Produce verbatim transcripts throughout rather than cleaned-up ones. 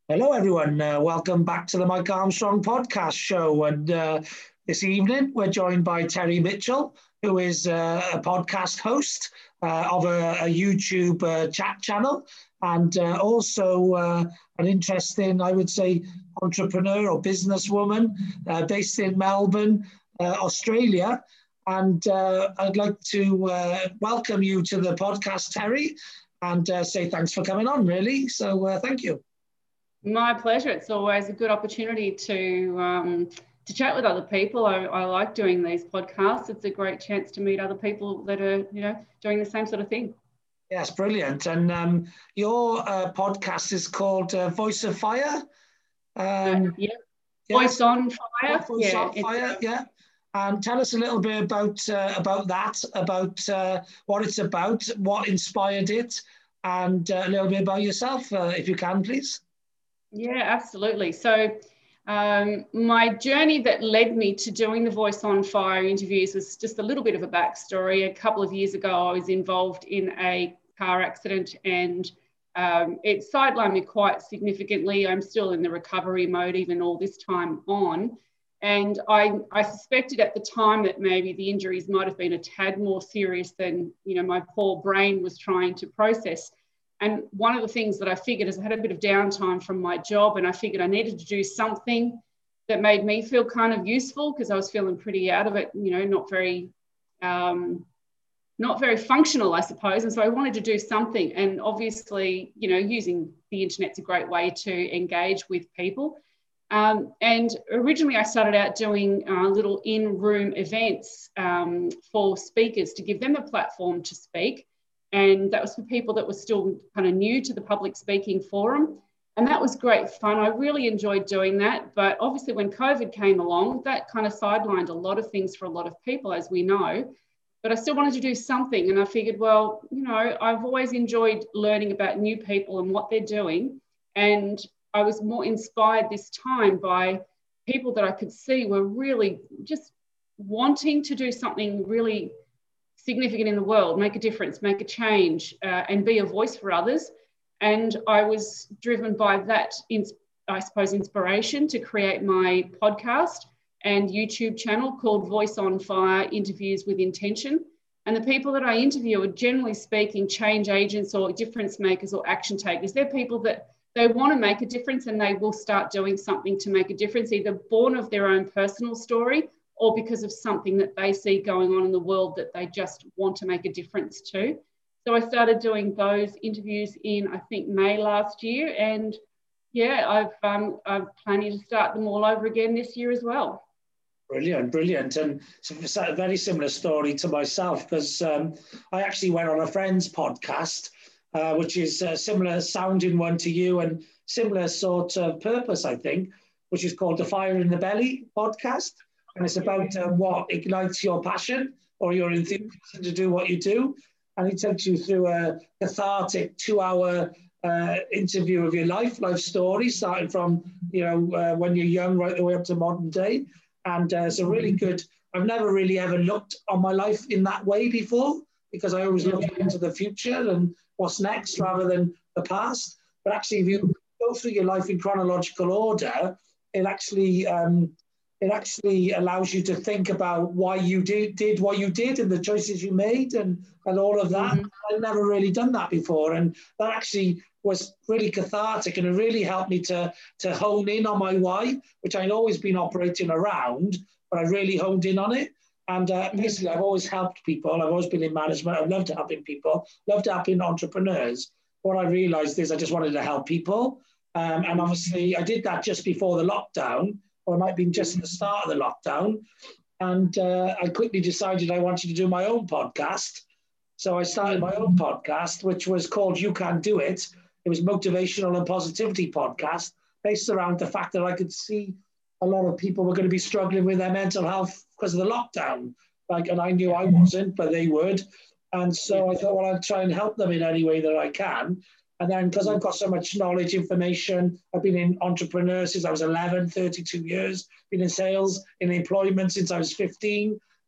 Hello, everyone. Uh, welcome back to the Mike Armstrong podcast show. And uh, this evening, we're joined by Terry Mitchell, who is uh, a podcast host uh, of a, a YouTube uh, chat channel, and uh, also uh, an interesting, I would say, entrepreneur or businesswoman uh, based in Melbourne, uh, Australia. And uh, I'd like to uh, welcome you to the podcast, Terry, and uh, say thanks for coming on, really. So uh, thank you. My pleasure. It's always a good opportunity to um, to chat with other people. I, I like doing these podcasts. It's a great chance to meet other people that are, you know, doing the same sort of thing. Yes, brilliant. And um, your uh, podcast is called uh, Voice of Fire. Um, uh, yeah. Voice yes. on Fire. Voice yeah. on Fire. Yeah. And tell us a little bit about uh, about that, about uh, what it's about, what inspired it, and uh, a little bit about yourself, uh, if you can, please. Yeah, absolutely. So um, my journey that led me to doing the Voice on Fire interviews was just a little bit of a backstory. A couple of years ago, I was involved in a car accident and um, it sidelined me quite significantly. I'm still in the recovery mode, even all this time on. And I, I suspected at the time that maybe the injuries might have been a tad more serious than, you know, my poor brain was trying to process. And one of the things that I figured is I had a bit of downtime from my job, and I figured I needed to do something that made me feel kind of useful, because I was feeling pretty out of it, you know, not very, um, not very functional, I suppose. And so I wanted to do something. And obviously, you know, using the internet's a great way to engage with people. Um, and originally I started out doing uh, little in-room events um, for speakers to give them a platform to speak. And that was for people that were still kind of new to the public speaking forum. And that was great fun. I really enjoyed doing that. But obviously when COVID came along, that kind of sidelined a lot of things for a lot of people, as we know. But I still wanted to do something. And I figured, well, you know, I've always enjoyed learning about new people and what they're doing. And I was more inspired this time by people that I could see were really just wanting to do something really significant in the world, make a difference, make a change, uh, and be a voice for others. And I was driven by that, I suppose, inspiration to create my podcast and YouTube channel called Voice on Fire Interviews with Intention. And the people that I interview are, generally speaking, change agents or difference makers or action takers. They're people that they want to make a difference and they will start doing something to make a difference, either born of their own personal story or because of something that they see going on in the world that they just want to make a difference to. So I started doing those interviews in, I think, May last year. And yeah, I've, um, I'm planning to start them all over again this year as well. Brilliant, brilliant. And it's a very similar story to myself, because um, I actually went on a friend's podcast, uh, which is a similar sounding one to you and similar sort of purpose, I think, which is called the Fire in the Belly podcast. And it's about uh, what ignites your passion or your enthusiasm to do what you do. And he takes you through a cathartic two-hour uh, interview of your life, life story, starting from, you know, uh, when you're young right the way up to modern day. And uh, it's a really good, I've never really ever looked on my life in that way before, because I always look into the future and what's next rather than the past. But actually, if you go through your life in chronological order, it actually... Um, It actually allows you to think about why you did, did what you did and the choices you made and, and all of that. Mm-hmm. I've never really done that before. And that actually was really cathartic, and it really helped me to, to hone in on my why, which I'd always been operating around, but I really honed in on it. And uh, basically, I've always helped people. I've always been in management. I've loved helping people, loved helping entrepreneurs. What I realized is I just wanted to help people. Um, and obviously, I did that just before the lockdown. Or it might have been just at the start of the lockdown. And uh, I quickly decided I wanted to do my own podcast. So I started my own podcast, which was called You Can Do It. It was motivational and positivity podcast based around the fact that I could see a lot of people were going to be struggling with their mental health because of the lockdown. Like, and I knew I wasn't, but they would. And so I thought, well, I'll try and help them in any way that I can. And then because I've got so much knowledge, information, I've been in entrepreneur since I was eleven, thirty-two years, been in sales, in employment since I was fifteen.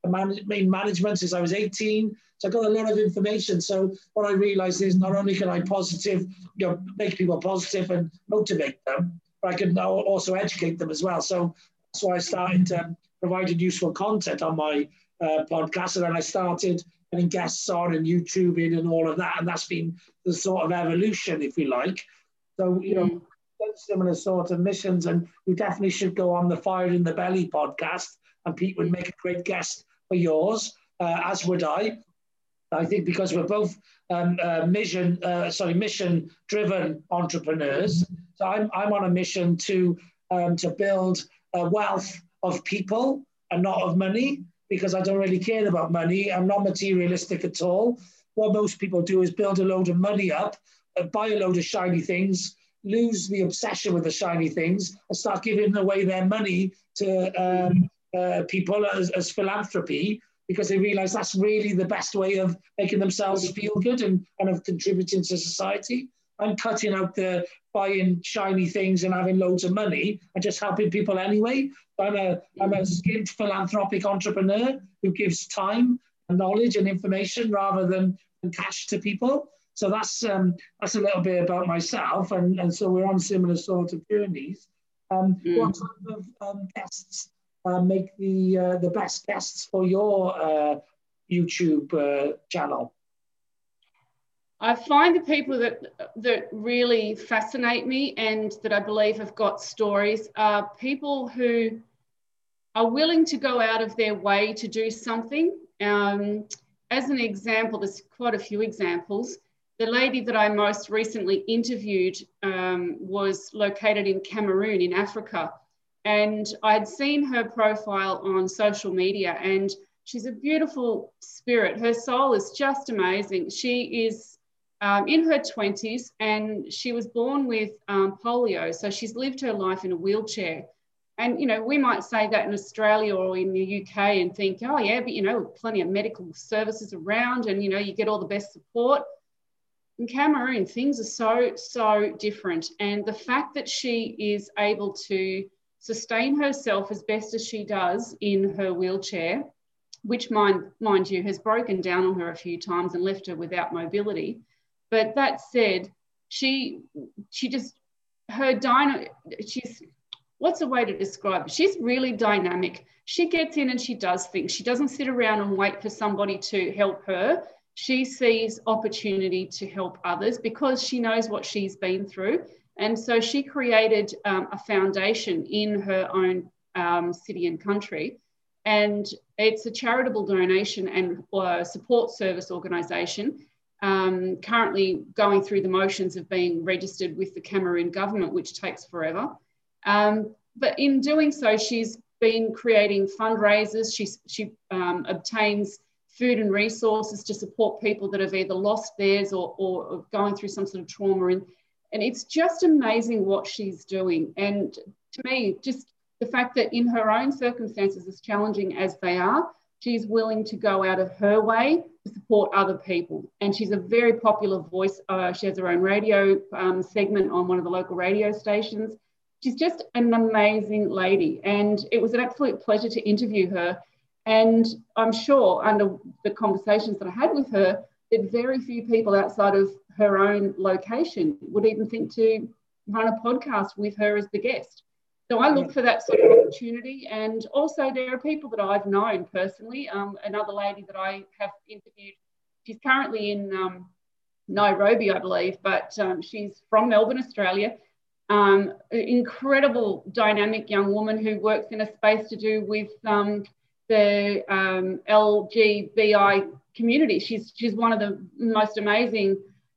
in management since I was eighteen. So I got a lot of information. So what I realized is not only can I positive, you know, make people positive and motivate them, but I can now also educate them as well. So that's why I started um, providing useful content on my uh, podcast. And then I started getting guests on and YouTubing and all of that. And that's been the sort of evolution, if you like. So, you know, mm. similar sort of missions. And you definitely should go on the Fire in the Belly podcast. And Pete would make a great guest for yours, uh, as would I. I think because we're both um, uh, mission, uh, sorry, mission-driven entrepreneurs. So I'm I'm on a mission to um, to build a wealth of people and not of money, because I don't really care about money. I'm not materialistic at all. What most people do is build a load of money up, uh, buy a load of shiny things, lose the obsession with the shiny things, and start giving away their money to um, uh, people as, as philanthropy, because they realize that's really the best way of making themselves feel good and, and of contributing to society. I'm cutting out the buying shiny things and having loads of money and just helping people anyway. I'm a, I'm a skilled philanthropic entrepreneur who gives time and knowledge and information rather than, than cash to people. So that's um, that's a little bit about myself. And, and so we're on similar sort of journeys. Um, mm. What type of um, guests Uh, make the uh, the best guests for your uh, YouTube uh, channel? I find the people that that really fascinate me and that I believe have got stories are people who are willing to go out of their way to do something. Um, as an example, there's quite a few examples. The lady that I most recently interviewed um, was located in Cameroon in Africa. And I'd seen her profile on social media, and she's a beautiful spirit. Her soul is just amazing. She is um, in her twenties, and she was born with um, polio. So she's lived her life in a wheelchair. And, you know, we might say that in Australia or in the U K and think, oh, yeah, but, you know, plenty of medical services around and, you know, you get all the best support. In Cameroon, things are so, so different. And the fact that she is able to sustain herself as best as she does in her wheelchair, which mind, mind you has broken down on her a few times and left her without mobility. But that said, she she just, her dyno, she's, what's a way to describe it? She's really dynamic. She gets in and she does things. She doesn't sit around and wait for somebody to help her. She sees opportunity to help others because she knows what she's been through. And so she created um, a foundation in her own um, city and country. And it's a charitable donation and uh, support service organisation, um, currently going through the motions of being registered with the Cameroon government, which takes forever. Um, but in doing so, she's been creating fundraisers. She's, she um, obtains food and resources to support people that have either lost theirs or, or going through some sort of trauma. In, And it's just amazing what she's doing. And to me, just the fact that in her own circumstances, as challenging as they are, she's willing to go out of her way to support other people. And she's a very popular voice. Uh, she has her own radio um, segment on one of the local radio stations. She's just an amazing lady. And it was an absolute pleasure to interview her. And I'm sure under the conversations that I had with her, that very few people outside of her own location would even think to run a podcast with her as the guest. So I look for that sort of opportunity. And also there are people that I've known personally. Um, another lady that I have interviewed, she's currently in um, Nairobi, I believe, but um, she's from Melbourne, Australia. Um, incredible, dynamic young woman who works in a space to do with um, the um, L G B I community. She's she's one of the most amazing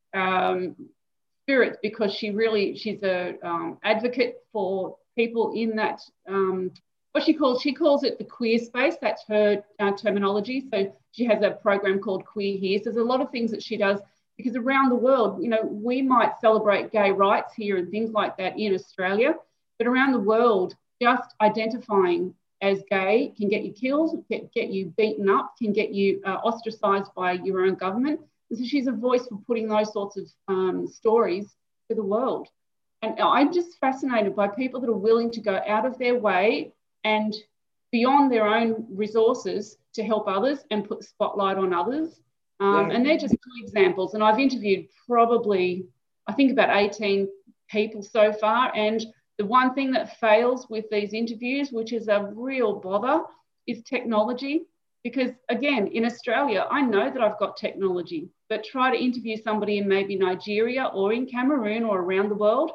um, spirits because she really she's a um, advocate for people in that um, what she calls she calls it the queer space. That's her uh, terminology. So she has a program called Queer Here. So there's a lot of things that she does because around the world, you know, we might celebrate gay rights here and things like that in Australia, but around the world, just identifying as gay can get you killed, get, get you beaten up, can get you uh, ostracised by your own government. And so she's a voice for putting those sorts of um, stories to the world. And I'm just fascinated by people that are willing to go out of their way and beyond their own resources to help others and put the spotlight on others. Um, Yeah. and they're just two examples. And I've interviewed probably, I think, about eighteen people so far. And the one thing that fails with these interviews, which is a real bother, is technology. Because again, in Australia, I know that I've got technology, but try to interview somebody in maybe Nigeria or in Cameroon or around the world.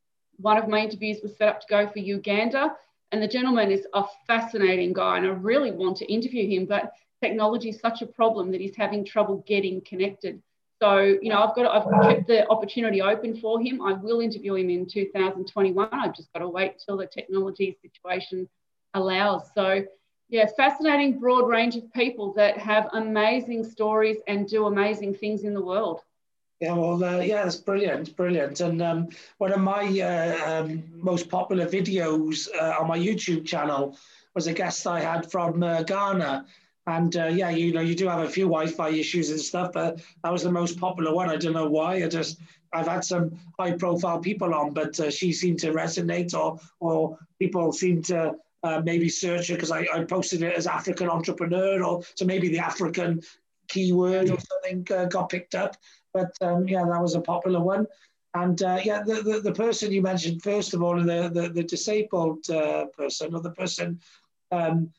One of my interviews was set up to go for Uganda, and the gentleman is a fascinating guy, and I really want to interview him, but technology is such a problem that he's having trouble getting connected. So, you know, I've got, I've kept the opportunity open for him. I will interview him in two thousand twenty-one. I've just got to wait till the technology situation allows. So, yeah, fascinating, broad range of people that have amazing stories and do amazing things in the world. Yeah, well, uh, yeah, that's brilliant, brilliant. And um, one of my uh, um, most popular videos uh, on my YouTube channel was a guest I had from uh, Ghana. And uh, yeah, you know, you do have a few Wi-Fi issues and stuff, but that was the most popular one. I don't know why. I just, I've had some high-profile people on, but uh, she seemed to resonate, or or people seem to uh, maybe search it because I, I posted it as African entrepreneur, or so maybe the African keyword or something uh, got picked up. But um, yeah, that was a popular one. And uh, yeah, the, the, the person you mentioned, first of all, the, the, the disabled uh, person, or the person um,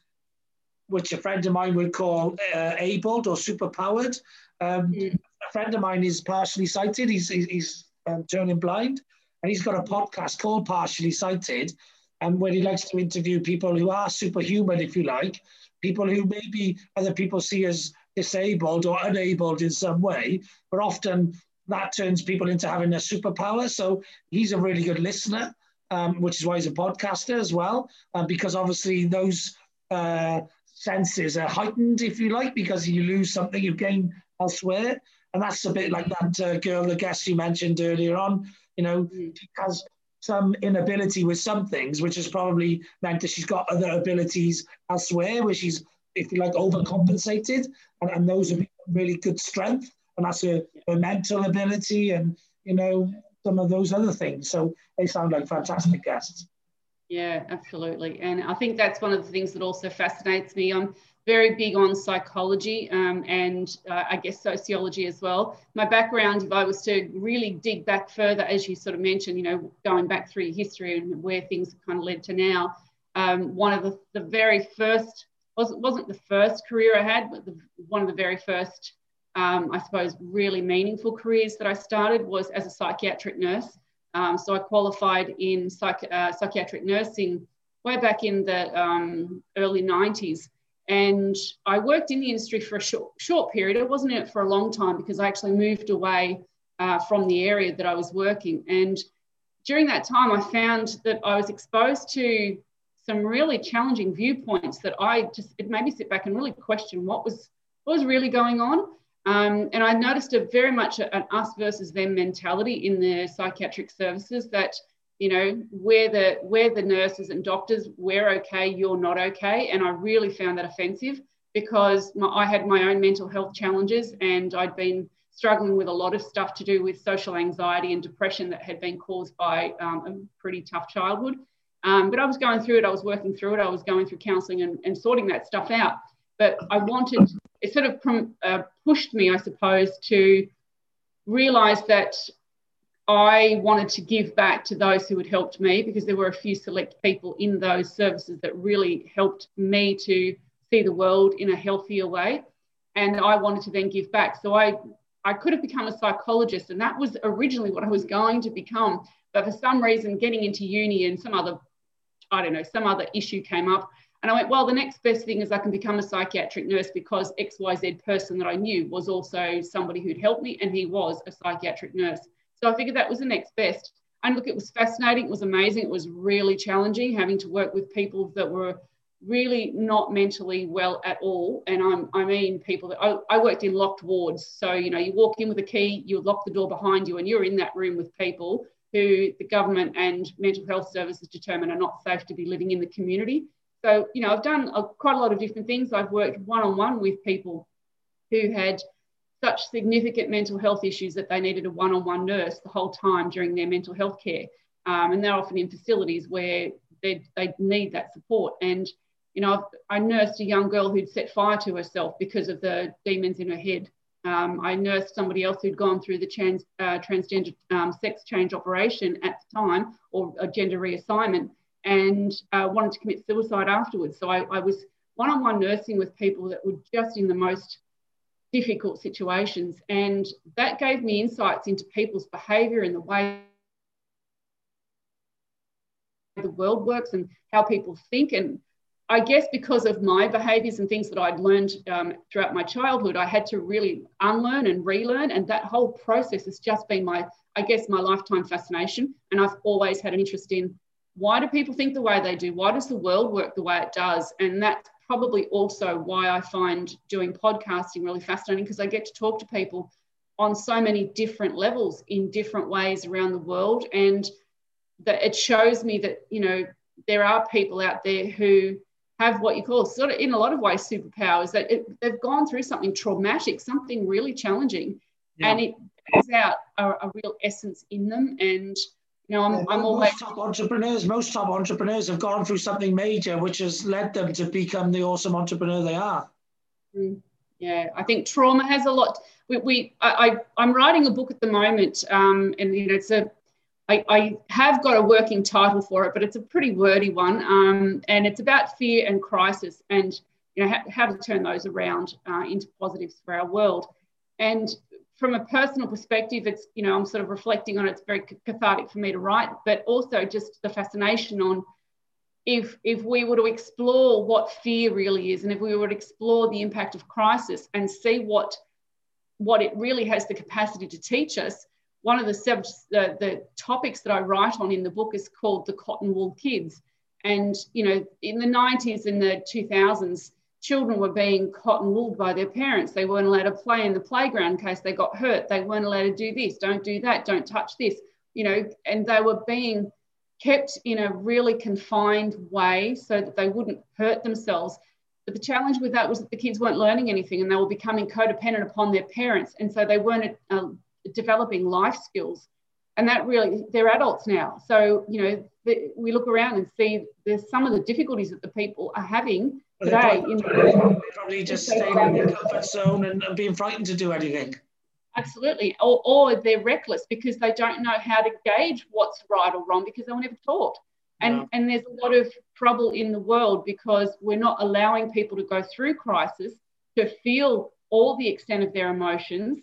which a friend of mine would call uh, abled or superpowered. Um, mm. A friend of mine is partially sighted. He's, he's, he's um, turning blind. And he's got a podcast called Partially Sighted, and where he likes to interview people who are superhuman, if you like, people who maybe other people see as disabled or unabled in some way, but often that turns people into having a superpower. So he's a really good listener, um, which is why he's a podcaster as well, um, because obviously those uh, senses are heightened, if you like, because you lose something you gain elsewhere. And that's a bit like that uh, girl, the guest you mentioned earlier on, you know, she has some inability with some things, which has probably meant that she's got other abilities elsewhere where she's, if you like, overcompensated, and, and those are really good strength, and that's her, her mental ability, and you know, some of those other things. So they sound like fantastic guests. Yeah, absolutely. And I think that's one of the things that also fascinates me. I'm very big on psychology um, and uh, I guess sociology as well. My background, if I was to really dig back further, as you sort of mentioned, you know, going back through your history and where things have kind of led to now, um, one of the, the very first, wasn't, wasn't the first career I had, but the, one of the very first, um, I suppose, really meaningful careers that I started was as a psychiatric nurse. Um, so I qualified in psych, uh, psychiatric nursing way back in the um, early nineties. And I worked in the industry for a short, short period. It wasn't in it for a long time because I actually moved away uh, from the area that I was working. And during that time, I found that I was exposed to some really challenging viewpoints that I just, it made me sit back and really question what was, what was really going on. Um, and I noticed a very much an us versus them mentality in the psychiatric services that, you know, we're the, we're the nurses and doctors, we're okay, you're not okay. And I really found that offensive because my, I had my own mental health challenges and I'd been struggling with a lot of stuff to do with social anxiety and depression that had been caused by um, a pretty tough childhood. Um, but I was going through it, I was working through it, I was going through counselling and, and sorting that stuff out. But I wanted, it sort of uh, pushed me, I suppose, to realise that I wanted to give back to those who had helped me because there were a few select people in those services that really helped me to see the world in a healthier way. And I wanted to then give back. So I, I could have become a psychologist, and that was originally what I was going to become. But for some reason, getting into uni and some other, I don't know, some other issue came up. And I went, well, the next best thing is I can become a psychiatric nurse because X Y Z person that I knew was also somebody who'd helped me, and he was a psychiatric nurse. So I figured that was the next best. And look, it was fascinating. It was amazing. It was really challenging having to work with people that were really not mentally well at all. And I'm, I mean people that, I, I worked in locked wards. So, you know, you walk in with a key, you lock the door behind you, and you're in that room with people who the government and mental health services determine are not safe to be living in the community. So, you know, I've done a, quite a lot of different things. I've worked one-on-one with people who had such significant mental health issues that they needed a one-on-one nurse the whole time during their mental health care. Um, and they're often in facilities where they, they need that support. And, You know, I nursed a young girl who'd set fire to herself because of the demons in her head. Um, I nursed somebody else who'd gone through the trans, uh, transgender um, sex change operation at the time, or a gender reassignment, and uh, wanted to commit suicide afterwards. So I, I was one-on-one nursing with people that were just in the most difficult situations. And that gave me insights into people's behaviour and the way the world works and how people think. And I guess because of my behaviours and things that I'd learned um, throughout my childhood, I had to really unlearn and relearn. And that whole process has just been my, I guess, my lifetime fascination. And I've always had an interest in, why do people think the way they do? Why does the world work the way it does? And that's probably also why I find doing podcasting really fascinating, because I get to talk to people on so many different levels in different ways around the world. And that it shows me that, you know, there are people out there who have what you call sort of, in a lot of ways, superpowers, that it, they've gone through something traumatic, something really challenging, yeah. and it brings out a, a real essence in them. And, you know, I'm, yeah, I'm always... Most top entrepreneurs, most top entrepreneurs have gone through something major, which has led them to become the awesome entrepreneur they are. Mm, yeah, I think trauma has a lot... We, we I, I, I'm writing a book at the moment, um, and, you know, it's a... I, I have got a working title for it, but it's a pretty wordy one, um, and it's about fear and crisis, and, you know, how, how to turn those around uh, into positives for our world. And from a personal perspective, it's, you know, I'm sort of reflecting on it. It's very cathartic for me to write, but also just the fascination on if if we were to explore what fear really is, and if we were to explore the impact of crisis and see what what it really has the capacity to teach us. One of the, the, the topics that I write on in the book is called the cotton wool kids. And, you know, in the nineties and the two thousands, children were being cotton wooled by their parents. They weren't allowed to play in the playground in case they got hurt. They weren't allowed to do this, don't do that, don't touch this, you know, and they were being kept in a really confined way so that they wouldn't hurt themselves. But the challenge with that was that the kids weren't learning anything, and they were becoming codependent upon their parents. And so they weren't uh, developing life skills. And that really, they're adults now. So, you know, the, we look around and see there's some of the difficulties that the people are having well, today. Probably, in the, probably just staying in their comfort zone and, and being frightened to do anything. Absolutely. Or, or they're reckless because they don't know how to gauge what's right or wrong because they were never taught. And, no. and there's a lot of trouble in the world because we're not allowing people to go through crisis, to feel all the extent of their emotions.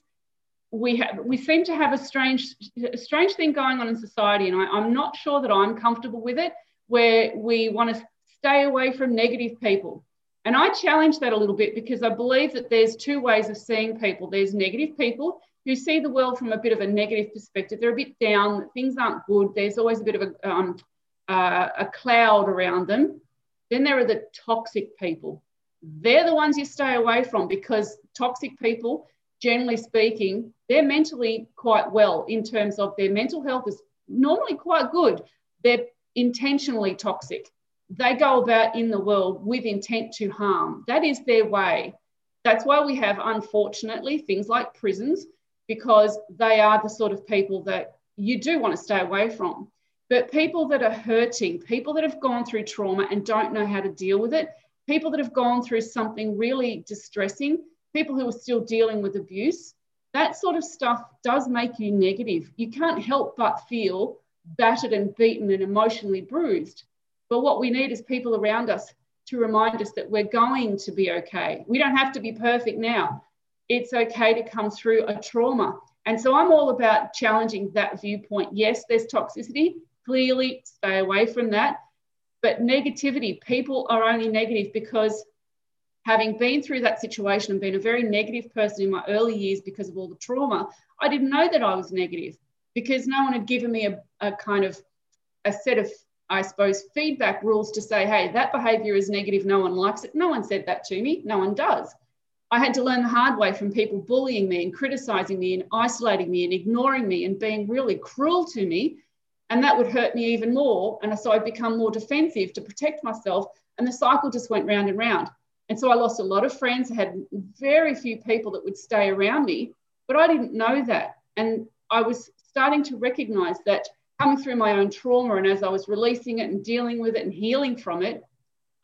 We have, we seem to have a strange, a strange thing going on in society, and I, I'm not sure that I'm comfortable with it, where we want to stay away from negative people. And I challenge that a little bit because I believe that there's two ways of seeing people. There's negative people who see the world from a bit of a negative perspective. They're a bit down, things aren't good. There's always a bit of a, um, uh, a cloud around them. Then there are the toxic people. They're the ones you stay away from because toxic people, generally speaking, they're mentally quite well in terms of their mental health is normally quite good. They're intentionally toxic. They go about in the world with intent to harm. That is their way. That's why we have, unfortunately, things like prisons, because they are the sort of people that you do want to stay away from. But people that are hurting, people that have gone through trauma and don't know how to deal with it, people that have gone through something really distressing, people who are still dealing with abuse, that sort of stuff does make you negative. You can't help but feel battered and beaten and emotionally bruised. But what we need is people around us to remind us that we're going to be okay. We don't have to be perfect now. It's okay to come through a trauma. And so I'm all about challenging that viewpoint. Yes, there's toxicity. Clearly, stay away from that. But negativity, people are only negative because having been through that situation and been a very negative person in my early years because of all the trauma, I didn't know that I was negative because no one had given me a, a kind of a set of, I suppose, feedback rules to say, hey, that behaviour is negative, no one likes it. No one said that to me. No one does. I had to learn the hard way from people bullying me and criticising me and isolating me and ignoring me and being really cruel to me. And that would hurt me even more. And so I'd become more defensive to protect myself. And the cycle just went round and round. And so I lost a lot of friends. I had very few people that would stay around me, but I didn't know that. And I was starting to recognise that coming through my own trauma, and as I was releasing it and dealing with it and healing from it,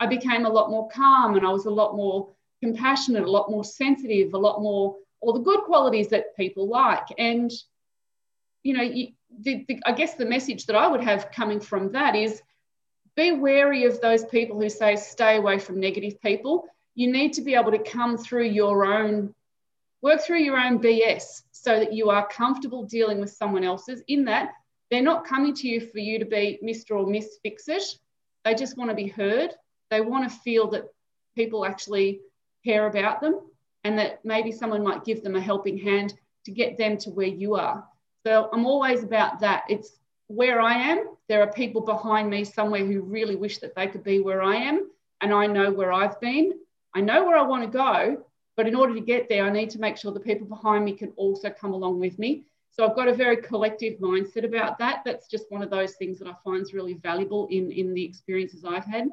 I became a lot more calm, and I was a lot more compassionate, a lot more sensitive, a lot more, all the good qualities that people like. And, you know, you, the, the, I guess the message that I would have coming from that is be wary of those people who say stay away from negative people. You need to be able to come through your own, work through your own B S so that you are comfortable dealing with someone else's, in that they're not coming to you for you to be Mister or Miss Fix-It. They just want to be heard. They want to feel that people actually care about them, and that maybe someone might give them a helping hand to get them to where you are. So I'm always about that. It's where I am. There are people behind me somewhere who really wish that they could be where I am, and I know where I've been. I know where I want to go, but in order to get there, I need to make sure the people behind me can also come along with me. So I've got a very collective mindset about that. That's just one of those things that I find is really valuable in, in the experiences I've had.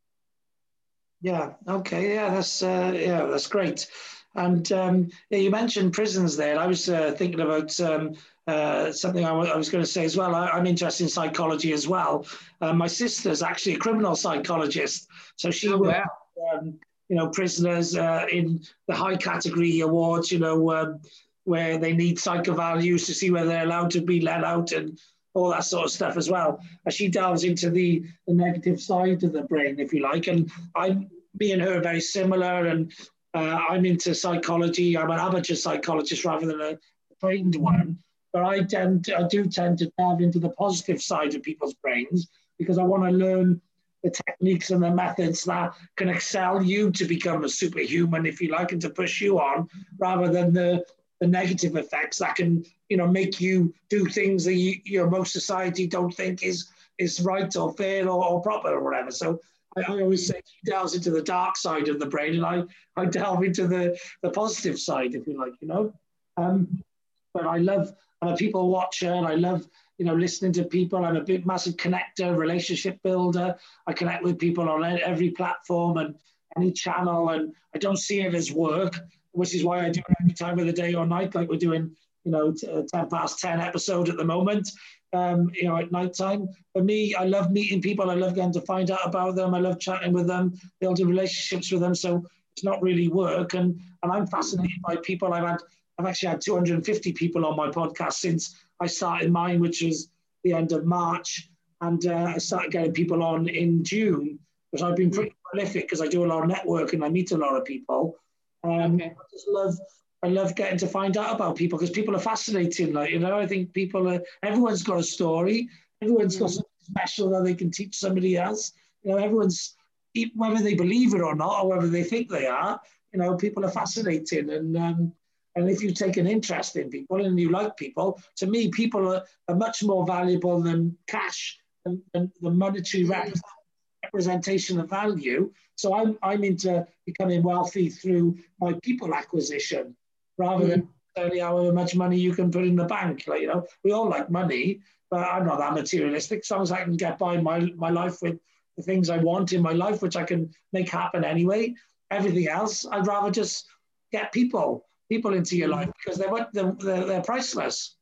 Yeah. Okay. Yeah. That's uh, yeah. That's great. And um, yeah, you mentioned prisons there. I was uh, thinking about um, uh, something I, I was going to say as well. I, I'm interested in psychology as well. Uh, my sister's actually a criminal psychologist, so she Oh, works, wow. um, you know, prisoners uh, in the high category awards. You know, um, where they need psych evaluations to see whether they're allowed to be let out and all that sort of stuff as well. And she delves into the, the negative side of the brain, if you like. And I'm, me and her are very similar, and uh, I'm into psychology. I'm an amateur psychologist rather than a trained one. But I tend to, I do tend to delve into the positive side of people's brains because I want to learn the techniques and the methods that can excel you to become a superhuman, if you like, and to push you on, rather than the the negative effects that can, you know, make you do things that you, you know, most society don't think is is right or fair or, or proper or whatever. So I, I always say she delves into the dark side of the brain, and I, I delve into the, the positive side, if you like, you know. Um, but I love, I'm a people watcher, and I love, you know, listening to people. I'm a big, massive connector, relationship builder. I connect with people on every platform and any channel, and I don't see it as work, which is why I do it any time of the day or night, like we're doing, you know, ten past ten episode at the moment, um, you know, at night time. For me, I love meeting people. I love getting to find out about them. I love chatting with them, building relationships with them. So it's not really work. And, and I'm fascinated by people. I've had, I've actually had two hundred fifty people on my podcast since I started mine, which was the end of March. And uh, I started getting people on in June, because I've been pretty prolific because I do a lot of networking. I meet a lot of people. Um, Okay. I just love, I love getting to find out about people because people are fascinating. Like, you know, I think people are, everyone's got a story. Everyone's mm-hmm. got something special that they can teach somebody else. You know, everyone's, whether they believe it or not, or whether they think they are, you know, people are fascinating. And um, and if you take an interest in people and you like people, to me, people are, are much more valuable than cash and, and the monetary mm-hmm. representation of value. So I'm I'm into becoming wealthy through my people acquisition, rather mm. than necessarily how much money you can put in the bank. Like, you know, we all like money, but I'm not that materialistic. As long as I can get by my my life with the things I want in my life, which I can make happen anyway. Everything else, I'd rather just get people people into your mm. life, because they're they're, they're they're priceless.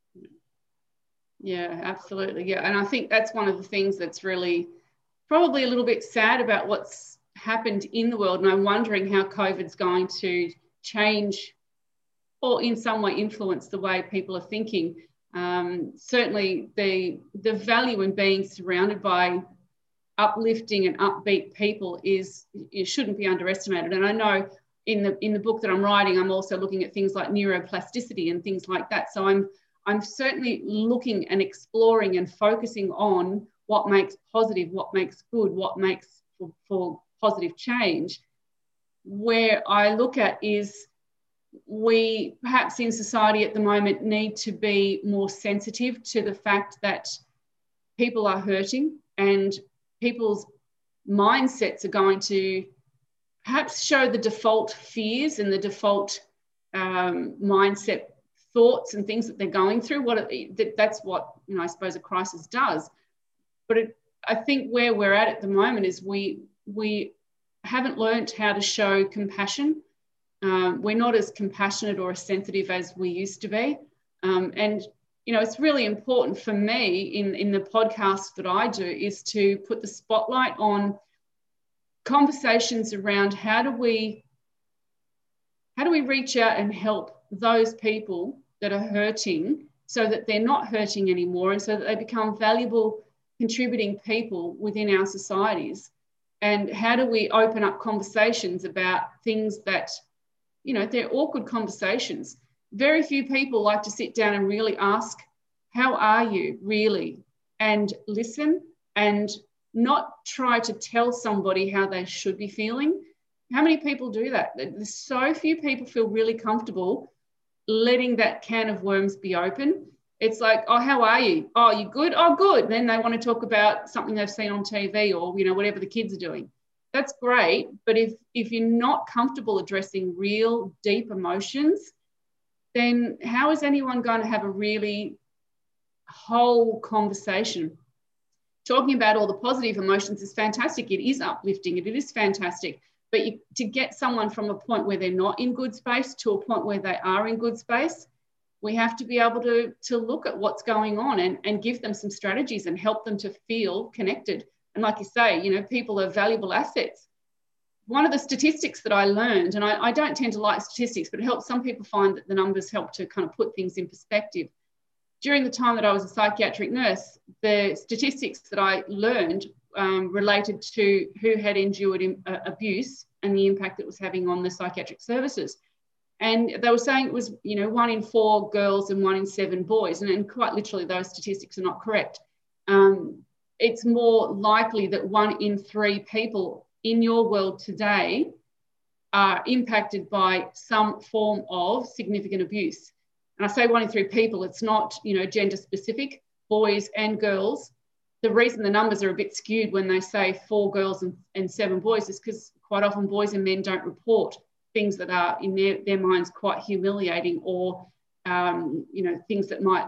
Yeah, absolutely. Yeah, and I think that's one of the things that's really probably a little bit sad about what's happened in the world, and I'm wondering how COVID's going to change or in some way influence the way people are thinking. Um, certainly the, the value in being surrounded by uplifting and upbeat people is, it shouldn't be underestimated. And I know in the in the book that I'm writing, I'm also looking at things like neuroplasticity and things like that. So I'm I'm certainly looking and exploring and focusing on what makes positive, what makes good, what makes for, for positive change. Where I look at is we perhaps in society at the moment need to be more sensitive to the fact that people are hurting, and people's mindsets are going to perhaps show the default fears and the default um, mindset thoughts and things that they're going through. What it, that's what, you know, I suppose a crisis does. But it, I think where we're at at the moment is we we haven't learned how to show compassion. Um, we're not as compassionate or as sensitive as we used to be. Um, and, you know, it's really important for me in, in the podcast that I do is to put the spotlight on conversations around how do we how do we reach out and help those people that are hurting so that they're not hurting anymore, and so that they become valuable contributing people within our societies. And how do we open up conversations about things that, you know, they're awkward conversations. Very few people like to sit down and really ask, how are you really? And listen, and not try to tell somebody how they should be feeling. How many people do that? There's so few people feel really comfortable letting that can of worms be open. It's like, oh, how are you? Oh, you good? Oh, good. Then they want to talk about something they've seen on T V, or, you know, whatever the kids are doing. That's great. But if, if you're not comfortable addressing real deep emotions, then how is anyone going to have a really whole conversation? Talking about all the positive emotions is fantastic. It is uplifting. It is fantastic. But you, to get someone from a point where they're not in good space to a point where they are in good space, we have to be able to, to look at what's going on and, and give them some strategies and help them to feel connected. And like you say, you know, people are valuable assets. One of the statistics that I learned, and I, I don't tend to like statistics, but it helps some people find that the numbers help to kind of put things in perspective. During the time that I was a psychiatric nurse, the statistics that I learned um, related to who had endured in, uh, abuse and the impact it was having on the psychiatric services. And they were saying it was, you know, one in four girls and one in seven boys. And, and quite literally, those statistics are not correct. Um, it's more likely that one in three people in your world today are impacted by some form of significant abuse. And I say one in three people, it's not, you know, gender specific, boys and girls. The reason the numbers are a bit skewed when they say four girls and, and seven boys is because quite often boys and men don't report things that are in their, their minds quite humiliating, or, um, you know, things that might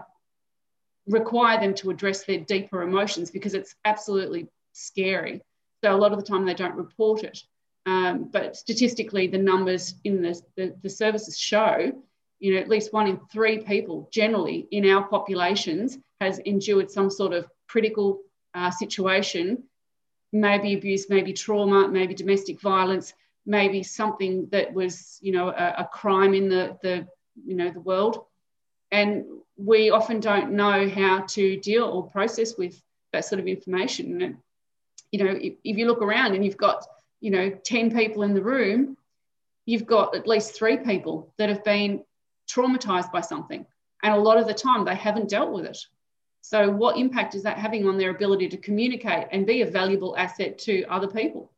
require them to address their deeper emotions, because it's absolutely scary. So a lot of the time they don't report it. Um, but statistically, the numbers in the, the, the services show, you know, at least one in three people generally in our populations has endured some sort of critical uh, situation, maybe abuse, maybe trauma, maybe domestic violence, maybe something that was, you know, a, a crime in the, the, you know, the world. And we often don't know how to deal or process with that sort of information. And, you know, if, if you look around and you've got, you know, ten people in the room, you've got at least three people that have been traumatized by something. And a lot of the time they haven't dealt with it. So what impact is that having on their ability to communicate and be a valuable asset to other people?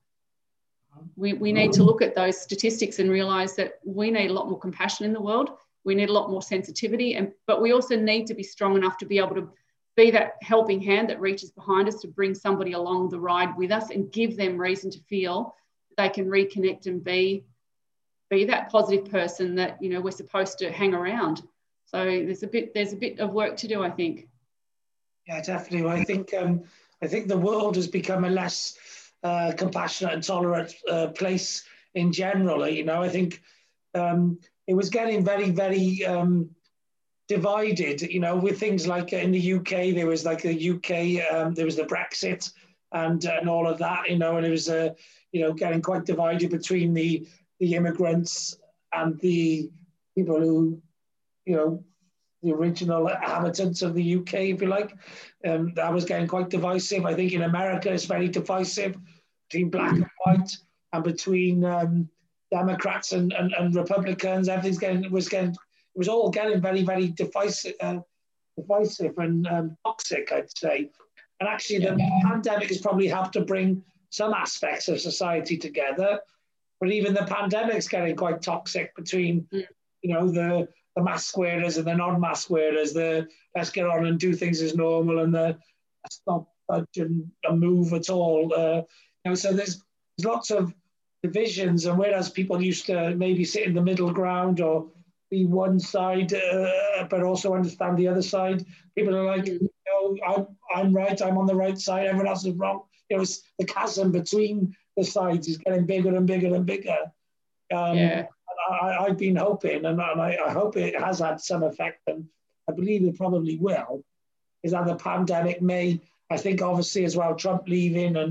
We, we need to look at those statistics and realise that we need a lot more compassion in the world. We need a lot more sensitivity, and but we also need to be strong enough to be able to be that helping hand that reaches behind us to bring somebody along the ride with us and give them reason to feel that they can reconnect and be, be that positive person that, you know, we're supposed to hang around. So there's a bit there's a bit of work to do, I think. Yeah, definitely. I think um, I think the world has become a less uh, compassionate and tolerant uh, place in general. You know, I think um, it was getting very, very um, divided. You know, with things like in the U K, there was like the U K, um, there was the Brexit and and all of that. You know, and it was uh, you know, getting quite divided between the the immigrants and the people who, you know, the original inhabitants of the U K, if you like. Um, that was getting quite divisive. I think in America it's very divisive between black and white, and between um, Democrats and, and, and Republicans. Everything's getting was getting it was all getting very, very divisive, uh, divisive and um, toxic, I'd say. And actually, the yeah. pandemic has probably helped to bring some aspects of society together. But even the pandemic's getting quite toxic between, mm. you know, the the mask wearers and the non-mask wearers, the let's get on and do things as normal, and the let's not budge and, and move at all. Uh, you know, so there's, there's lots of divisions, and whereas people used to maybe sit in the middle ground or be one side, uh, but also understand the other side, people are like, you know, I'm, I'm right, I'm on the right side, everyone else is wrong. You know, it's the chasm between the sides is getting bigger and bigger and bigger. Um, yeah. I, I've been hoping, and I, I hope it has had some effect, and I believe it probably will, is that the pandemic may, I think obviously as well, Trump leaving and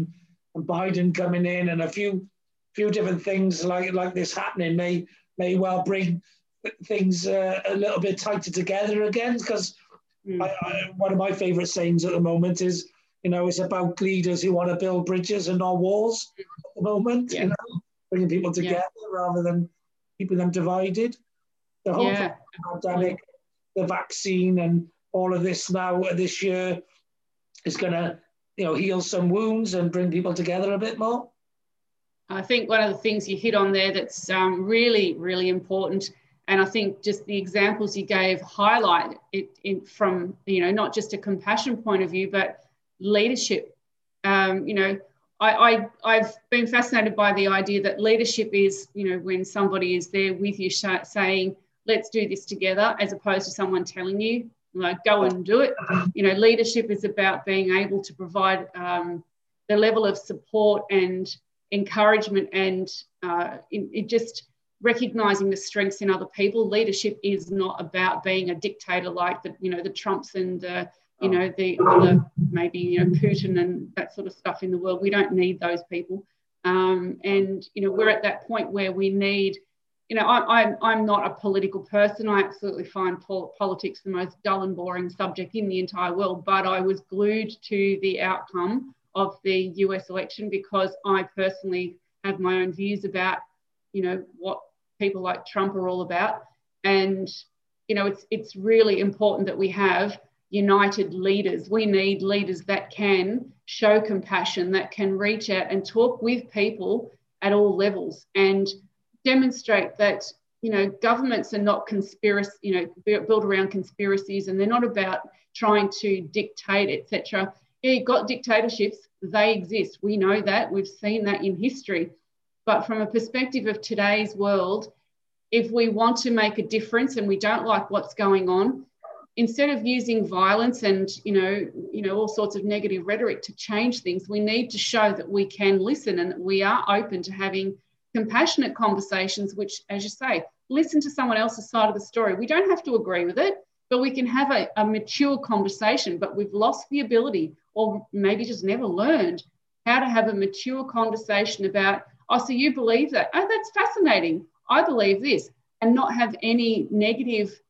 and Biden coming in and a few few different things like like this happening may may well bring things uh, a little bit tighter together again. Because mm. I, I, one of my favourite sayings at the moment is, you know, it's about leaders who want to build bridges and not walls at the moment. Yeah. You know, bringing people together yeah. rather than keeping them divided. The whole yeah. pandemic, the vaccine, and all of this now this year is going to, you know, heal some wounds and bring people together a bit more. I think one of the things you hit on there that's um, really, really important, and I think just the examples you gave highlight it in, from, you know, not just a compassion point of view, but leadership. Um, you know, I, I, I've been fascinated by the idea that leadership is, you know, when somebody is there with you sh- saying, let's do this together, as opposed to someone telling you, like, go and do it. You know, leadership is about being able to provide um, the level of support and encouragement and uh, it, it just recognising the strengths in other people. Leadership is not about being a dictator like the, you know, the Trumps and, uh, you know, the other, maybe, you know, Putin and that sort of stuff in the world. We don't need those people. Um, and, you know, we're at that point where we need, you know, I, I'm, I'm not a political person. I absolutely find pol- politics the most dull and boring subject in the entire world, but I was glued to the outcome of the U S election because I personally have my own views about, you know, what people like Trump are all about. And, you know, it's it's really important that we have united leaders. We need leaders that can show compassion, that can reach out and talk with people at all levels and demonstrate that, you know, governments are not conspiracy, you know, built around conspiracies, and they're not about trying to dictate, et cetera. Yeah, you've got dictatorships, they exist. We know that, we've seen that in history. But from a perspective of today's world, if we want to make a difference and we don't like what's going on, instead of using violence and, you know, you know, all sorts of negative rhetoric to change things, we need to show that we can listen and that we are open to having compassionate conversations, which, as you say, listen to someone else's side of the story. We don't have to agree with it, but we can have a, a mature conversation. But we've lost the ability, or maybe just never learned, how to have a mature conversation about, oh, so you believe that? Oh, that's fascinating. I believe this, and not have any negative,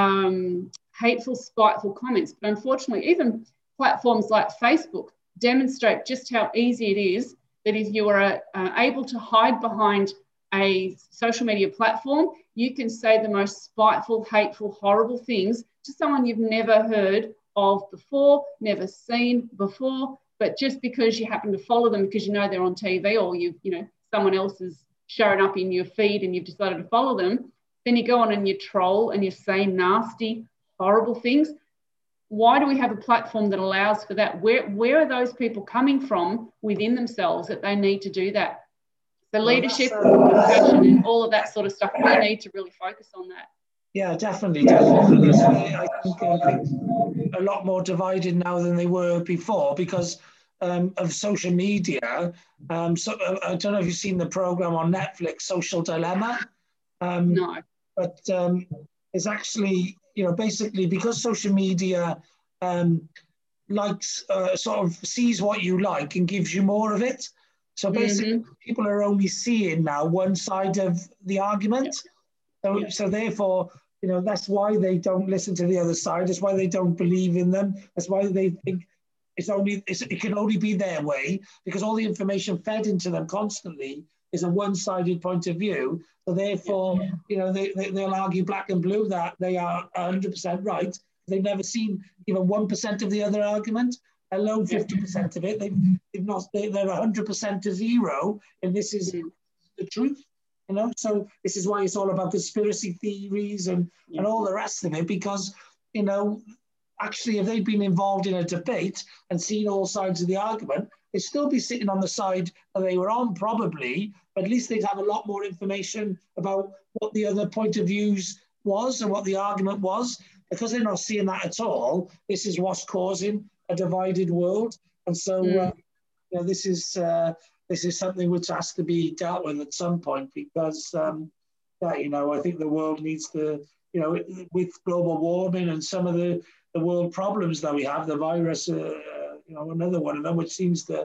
um, hateful, spiteful comments. But unfortunately, even platforms like Facebook demonstrate just how easy it is that if you are uh, able to hide behind a social media platform, you can say the most spiteful, hateful, horrible things to someone you've never heard of before, never seen before, but just because you happen to follow them because you know they're on T V, or you you know someone else has shown up in your feed and you've decided to follow them, then you go on and you troll and you say nasty, horrible things. Why do we have a platform that allows for that? Where where are those people coming from within themselves that they need to do that? The leadership, well, compassion, and all of that sort of stuff, we need to really focus on that. Yeah, definitely, definitely. I think um, things are a lot more divided now than they were before because um, of social media. Um, so uh, I don't know if you've seen the program on Netflix, Social Dilemma. Um, no. But um, it's actually, you know, basically because social media um, likes, uh, sort of sees what you like and gives you more of it. So basically, mm-hmm. people are only seeing now one side of the argument. Yeah. So, yeah. so therefore, you know, that's why they don't listen to the other side. That's why they don't believe in them. That's why they think it's only it's, it can only be their way, because all the information fed into them constantly is a one-sided point of view. So therefore, yeah. you know, they, they, they'll argue black and blue that they are one hundred percent right. They've never seen even one percent of the other argument, let alone fifty percent of it. They've, they've not, they, they're one hundred percent to zero, and this is mm. the truth. You know, so this is why it's all about conspiracy theories and, yeah. and all the rest of it, because, you know, actually, if they'd been involved in a debate and seen all sides of the argument, they'd still be sitting on the side that they were on, probably, but at least they'd have a lot more information about what the other point of views was and what the argument was. Because they're not seeing that at all, this is what's causing a divided world. And so, mm. uh, you know, this is uh, this is something which has to be dealt with at some point, because, um, yeah, you know, I think the world needs to, you know, with global warming and some of the, the world problems that we have, the virus, uh, you know, another one of them, which seems to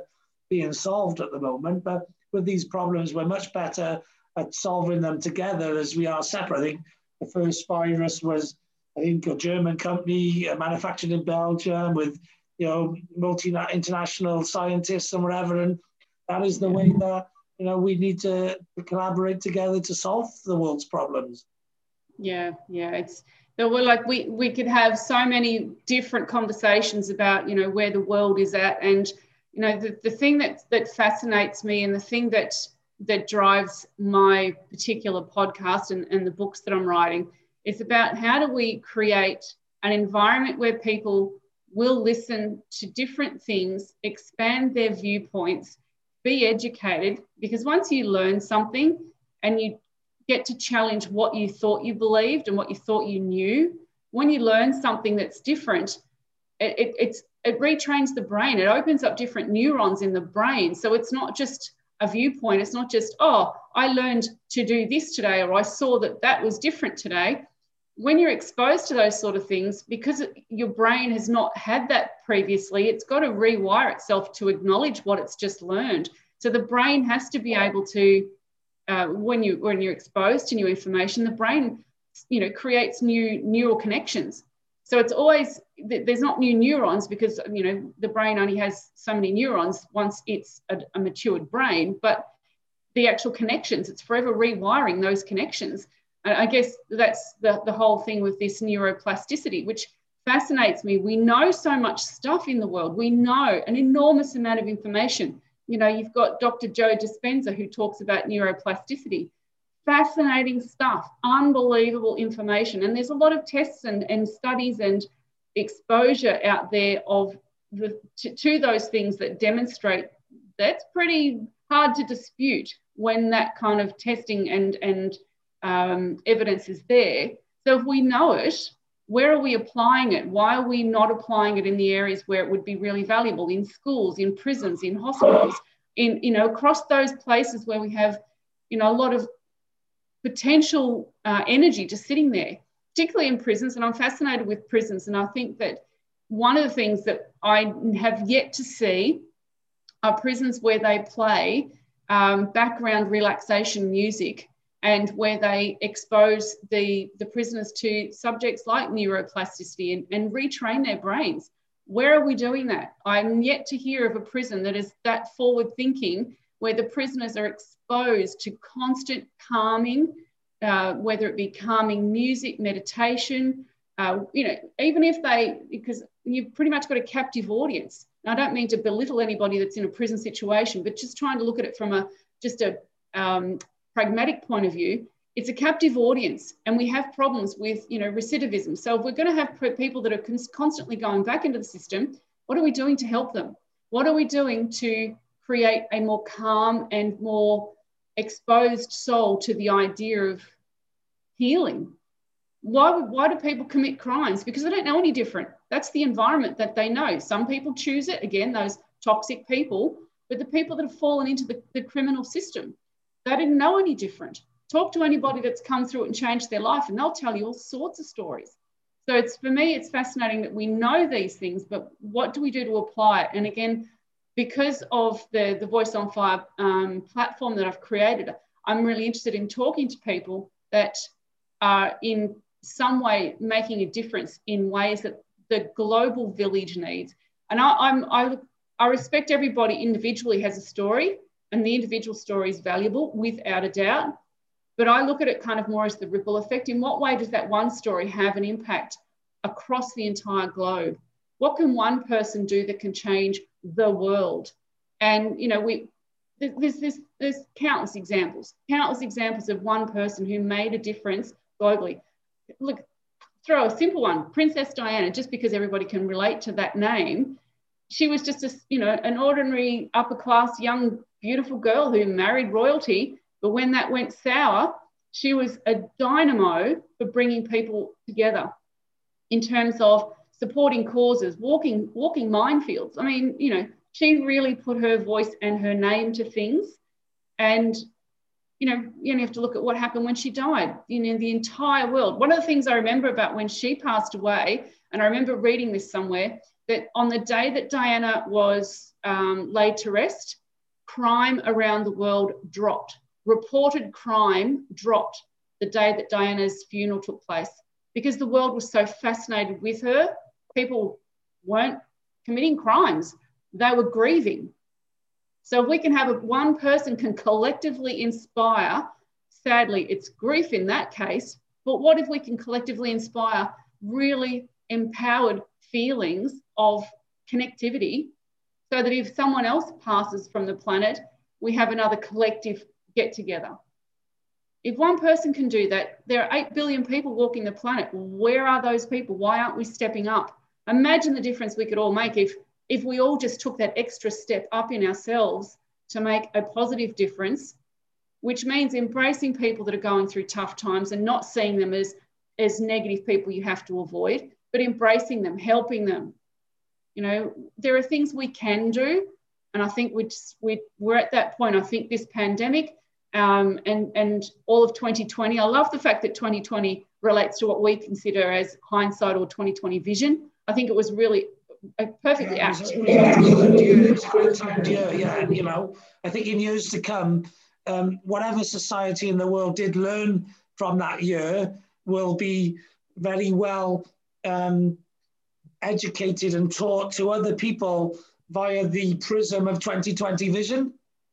being solved at the moment. But with these problems, we're much better at solving them together as we are separate. I think the first virus was, I think, a German company manufactured in Belgium with, you know, multi international scientists and whatever. And that is the way that, you know, we need to collaborate together to solve the world's problems. Yeah, yeah, it's that we're like we we could have so many different conversations about, you know, where the world is at, and you know the, the thing that that fascinates me and the thing that that drives my particular podcast and, and the books that I'm writing is about how do we create an environment where people will listen to different things, expand their viewpoints, be educated, because once you learn something and you get to challenge what you thought you believed and what you thought you knew, when you learn something that's different, it, it, it's, it retrains the brain. It opens up different neurons in the brain. So it's not just a viewpoint. It's not just, oh, I learned to do this today, or I saw that that was different today. When you're exposed to those sort of things, because it, your brain has not had that previously, it's got to rewire itself to acknowledge what it's just learned. So the brain has to be able to, uh, when you when you're exposed to new information, the brain, you know, creates new neural connections. So it's always, there's not new neurons because, you know, the brain only has so many neurons once it's a, a matured brain, but the actual connections, it's forever rewiring those connections. And I guess that's the, the whole thing with this neuroplasticity, which fascinates me. We know so much stuff in the world. We know an enormous amount of information. You know, you've got Doctor Joe Dispenza who talks about neuroplasticity. Fascinating stuff, unbelievable information. And there's a lot of tests and, and studies and exposure out there of the, to, to those things that demonstrate that's pretty hard to dispute when that kind of testing and, and um, evidence is there. So if we know it, where are we applying it? Why are we not applying it in the areas where it would be really valuable, in schools, in prisons, in hospitals, in, you know, across those places where we have, you know, a lot of potential uh, energy just sitting there, particularly in prisons. And I'm fascinated with prisons. And I think that one of the things that I have yet to see are prisons where they play um, background relaxation music and where they expose the, the prisoners to subjects like neuroplasticity and, and retrain their brains. Where are we doing that? I'm yet to hear of a prison that is that forward thinking, where the prisoners are exposed to constant calming, uh, whether it be calming music, meditation, uh, you know, even if they, because you've pretty much got a captive audience. And I don't mean to belittle anybody that's in a prison situation, but just trying to look at it from a just a um, pragmatic point of view. It's a captive audience, and we have problems with, you know, recidivism. So if we're going to have people that are cons- constantly going back into the system, what are we doing to help them? What are we doing to create a more calm and more exposed soul to the idea of healing? Why, why do people commit crimes? Because they don't know any different. That's the environment that they know. Some people choose it, again, those toxic people, but the people that have fallen into the, the criminal system, they didn't know any different. Talk to anybody that's come through it and changed their life, and they'll tell you all sorts of stories. So it's, for me, it's fascinating that we know these things, but what do we do to apply it? And again, because of the, the Voice on Fire um, platform that I've created, I'm really interested in talking to people that are in some way making a difference in ways that the global village needs. And I, I'm, I, I respect everybody individually has a story, and the individual story is valuable without a doubt. But I look at it kind of more as the ripple effect. In what way does that one story have an impact across the entire globe? What can one person do that can change the world? And, you know, we there's, there's, there's countless examples, countless examples of one person who made a difference globally. Look, throw a simple one, Princess Diana, just because everybody can relate to that name. She was just a, you know, an ordinary upper class, young, beautiful girl who married royalty. But when that went sour, she was a dynamo for bringing people together in terms of supporting causes, walking, walking minefields. I mean, you know, she really put her voice and her name to things. And, you know, you only have to look at what happened when she died, you know, the entire world. One of the things I remember about when she passed away, and I remember reading this somewhere, that on the day that Diana was um, laid to rest, crime around the world dropped. Reported crime dropped the day that Diana's funeral took place because the world was so fascinated with her. People weren't committing crimes. They were grieving. So if we can have a, one person can collectively inspire, sadly, it's grief in that case, but what if we can collectively inspire really empowered feelings of connectivity so that if someone else passes from the planet, we have another collective get together. If one person can do that, there are eight billion people walking the planet. Where are those people? Why aren't we stepping up? Imagine the difference we could all make if, if we all just took that extra step up in ourselves to make a positive difference, which means embracing people that are going through tough times and not seeing them as, as negative people you have to avoid, but embracing them, helping them. You know, there are things we can do. And I think we just, we, we're at that point. I think this pandemic um, and, and all of twenty twenty, I love the fact that twenty twenty relates to what we consider as hindsight or twenty twenty vision. I think it was really a perfectly yeah, apt. It was, it was a good year. It was a great timed year, yeah. And, you know, I think in years to come, um, whatever society in the world did learn from that year will be very well um, educated and taught to other people via the prism of twenty twenty vision.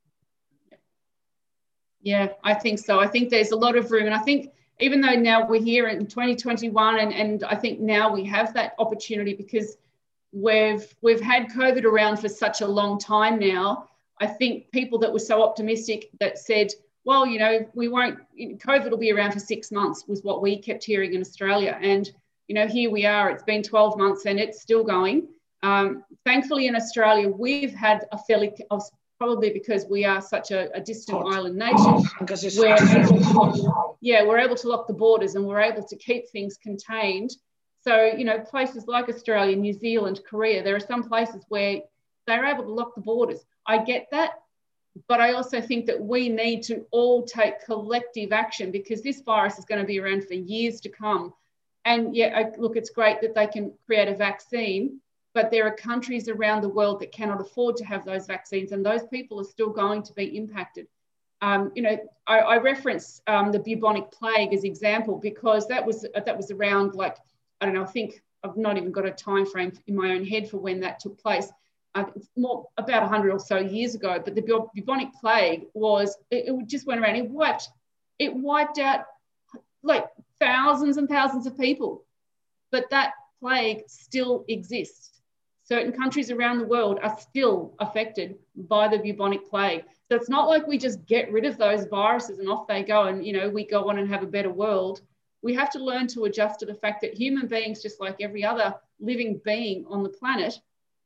Yeah, I think so. I think there's a lot of room. And I think even though now we're here in twenty twenty-one, and, and I think now we have that opportunity because we've we've had COVID around for such a long time now. I think people that were so optimistic that said, well, you know, we won't, COVID will be around for six months was what we kept hearing in Australia. And, you know, here we are, it's been twelve months and it's still going. Um, thankfully in Australia, we've had a fairly, probably because we are such a, a distant Hot. island nation, we're able to, yeah, we're able to lock the borders and we're able to keep things contained. So, you know, places like Australia, New Zealand, Korea, there are some places where they're able to lock the borders. I get that, but I also think that we need to all take collective action because this virus is going to be around for years to come. And yeah, I, look, it's great that they can create a vaccine, but there are countries around the world that cannot afford to have those vaccines, and those people are still going to be impacted. Um, you know, I, I reference um, the bubonic plague as example because that was that was around like, I don't know, I think I've not even got a time frame in my own head for when that took place. Uh, it's more about one hundred or so years ago, but the bubonic plague was, it, it just went around, it wiped, it wiped out like thousands and thousands of people, but that plague still exists. Certain countries around the world are still affected by the bubonic plague. So it's not like we just get rid of those viruses and off they go and, you know, we go on and have a better world. We have to learn to adjust to the fact that human beings, just like every other living being on the planet,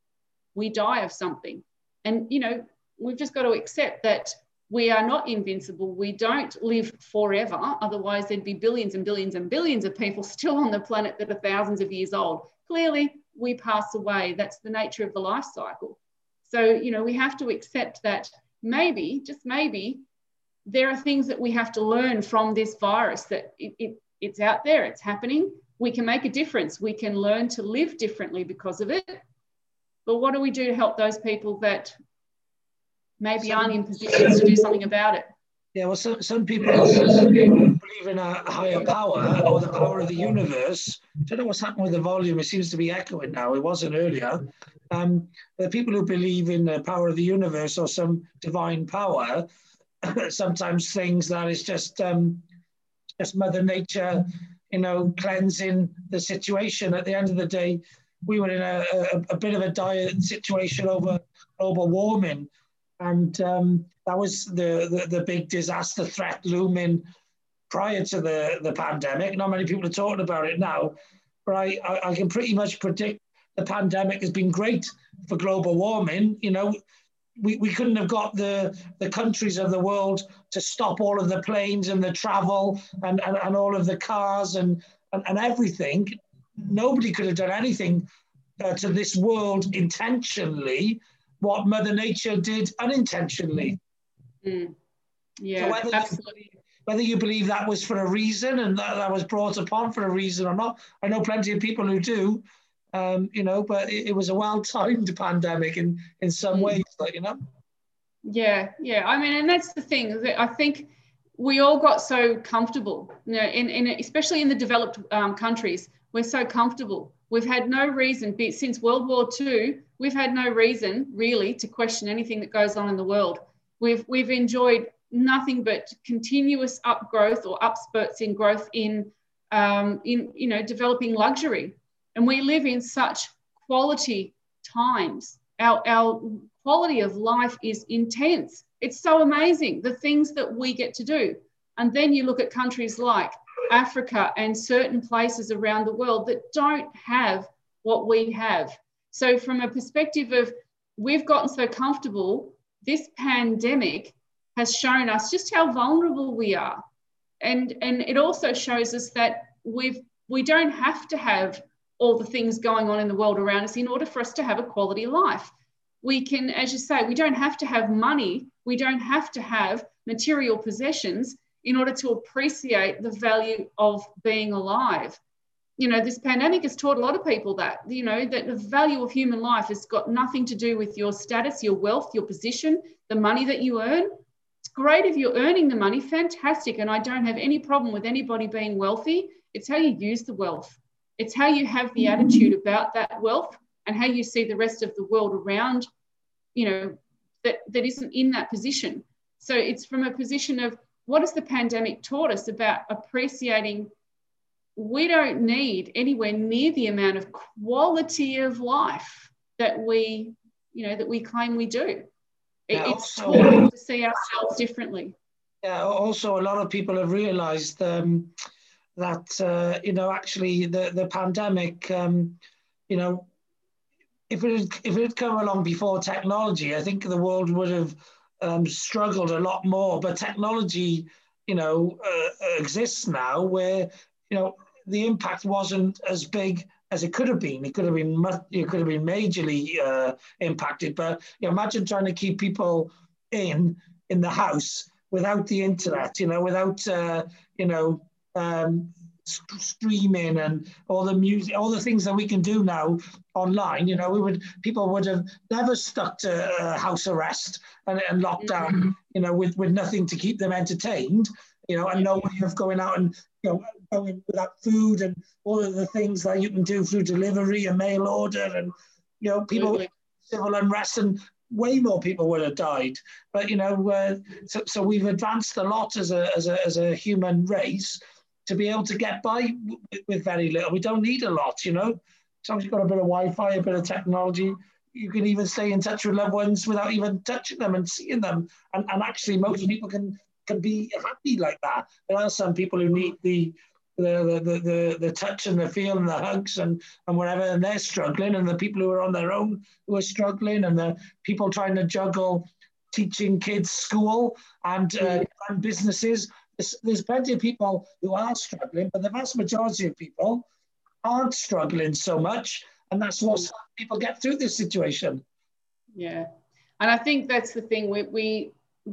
we die of something. And, you know, we've just got to accept that we are not invincible. We don't live forever. Otherwise, there'd be billions and billions and billions of people still on the planet that are thousands of years old. Clearly, we pass away. That's the nature of the life cycle. So, you know, we have to accept that maybe, just maybe, there are things that we have to learn from this virus, that it, it, it's out there, it's happening. We can make a difference. We can learn to live differently because of it. But what do we do to help those people that maybe some, aren't in positions to do something about it? Yeah, well, some, some people believe in a higher power or the power of the universe. I don't know what's happened with the volume. It seems to be echoing now. It wasn't earlier. Um, the people who believe in the power of the universe or some divine power sometimes things that it's just, um, just Mother Nature, you know, cleansing the situation. At the end of the day, we were in a, a, a bit of a dire situation over global warming. And um, that was the, the, the big disaster threat looming prior to the, the pandemic. Not many people are talking about it now, but I, I, I can pretty much predict the pandemic has been great for global warming. You know, we, we couldn't have got the, the countries of the world to stop all of the planes and the travel and, and, and all of the cars and, and, and everything. Nobody could have done anything uh, to this world intentionally what Mother Nature did unintentionally. Mm. Yeah, so whether absolutely. You, whether you believe that was for a reason and that, that was brought upon for a reason or not, I know plenty of people who do, Um, you know, but it, it was a well-timed pandemic in, in some ways, like, you know. Yeah, yeah. I mean, and that's the thing that I think we all got so comfortable, you know, in, in especially in the developed um, countries, we're so comfortable. We've had no reason, be, since World War Two, we've had no reason really to question anything that goes on in the world. We've we've enjoyed nothing but continuous upgrowth or upspurts in growth in um, in you know developing luxury, and we live in such quality times. Our our quality of life is intense. It's so amazing, the things that we get to do. And then you look at countries like Africa and certain places around the world that don't have what we have. So from a perspective of we've gotten so comfortable, this pandemic has shown us just how vulnerable we are. And, and it also shows us that we've, we don't have to have all the things going on in the world around us in order for us to have a quality life. We can, as you say, we don't have to have money. We don't have to have material possessions in order to appreciate the value of being alive. You know, this pandemic has taught a lot of people that, you know, that the value of human life has got nothing to do with your status, your wealth, your position, the money that you earn. It's great if you're earning the money, fantastic. And I don't have any problem with anybody being wealthy. It's how you use the wealth. It's how you have the attitude about that wealth and how you see the rest of the world around, you know, that, that isn't in that position. So it's from a position of what has the pandemic taught us about appreciating we don't need anywhere near the amount of quality of life that we, you know, that we claim we do. It, Yeah, it's also, taught us to see ourselves differently. Yeah, also a lot of people have realised um, that, uh, you know, actually the, the pandemic, um, you know, if it had, if it had come along before technology, I think the world would have um, struggled a lot more. But technology, you know, uh, exists now where, you know, the impact wasn't as big as it could have been. It could have been much, it could have been majorly uh, impacted. But you know, imagine trying to keep people in in the house without the internet, you know, without uh, you know. Um, streaming and all the music, all the things that we can do now online. You know, we would people would have never stuck to uh, house arrest and, and lockdown. Mm-hmm. You know, with with nothing to keep them entertained. You know, and no way of going out and you know going without food and all of the things that you can do through delivery and mail order and you know people Absolutely. Civil unrest and way more people would have died. But you know, uh, so so we've advanced a lot as a as a as a human race to be able to get by with, with very little. We don't need a lot, you know. As long as you've got a bit of Wi-Fi, a bit of technology, you can even stay in touch with loved ones without even touching them and seeing them. And, and actually, most people can can be happy like that. There are some people who need the the the the, the touch and the feel and the hugs and, and whatever, and they're struggling. And the people who are on their own who are struggling, and the people trying to juggle teaching kids school and uh, and businesses. There's, there's plenty of people who are struggling, but the vast majority of people aren't struggling so much. And that's what people get through this situation. Yeah. And I think that's the thing. We we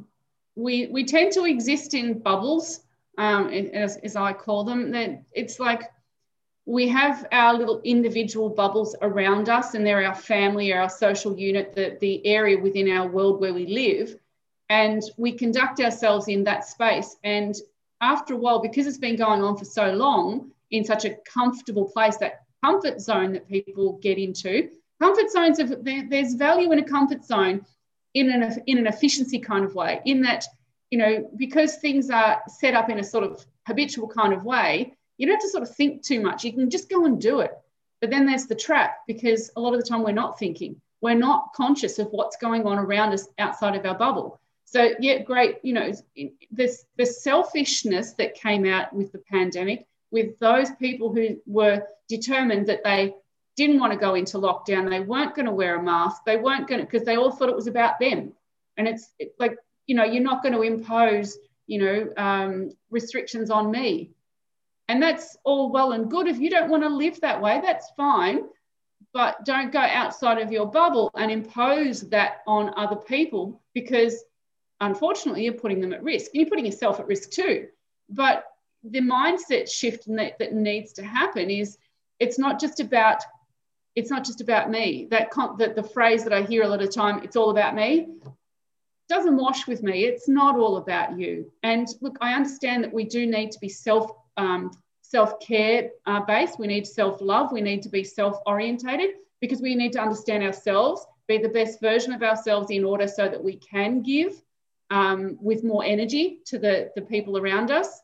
we, we tend to exist in bubbles, um, as, as I call them. That it's like we have our little individual bubbles around us, and they're our family, our social unit, the, the area within our world where we live. And we conduct ourselves in that space. And after a while, because it's been going on for so long in such a comfortable place, that comfort zone that people get into, comfort zones, of, there, there's value in a comfort zone in an, in an efficiency kind of way, in that, you know, because things are set up in a sort of habitual kind of way, you don't have to sort of think too much. You can just go and do it. But then there's the trap, because a lot of the time we're not thinking. We're not conscious of what's going on around us outside of our bubble. So, yeah, great, you know, this the selfishness that came out with the pandemic, with those people who were determined that they didn't want to go into lockdown, they weren't going to wear a mask, they weren't going to, because they all thought it was about them. And it's like, you know, you're not going to impose, you know, um, restrictions on me. And that's all well and good. If you don't want to live that way, that's fine. But don't go outside of your bubble and impose that on other people, because unfortunately, you're putting them at risk. And you're putting yourself at risk too. But the mindset shift that, that needs to happen is it's not just about it's not just about me. That, con- that the phrase that I hear a lot of time, it's all about me, doesn't wash with me. It's not all about you. And look, I understand that we do need to be self um, self-care uh, based. We need self-love. We need to be self-orientated, because we need to understand ourselves, be the best version of ourselves in order so that we can give um, with more energy to the, the people around us.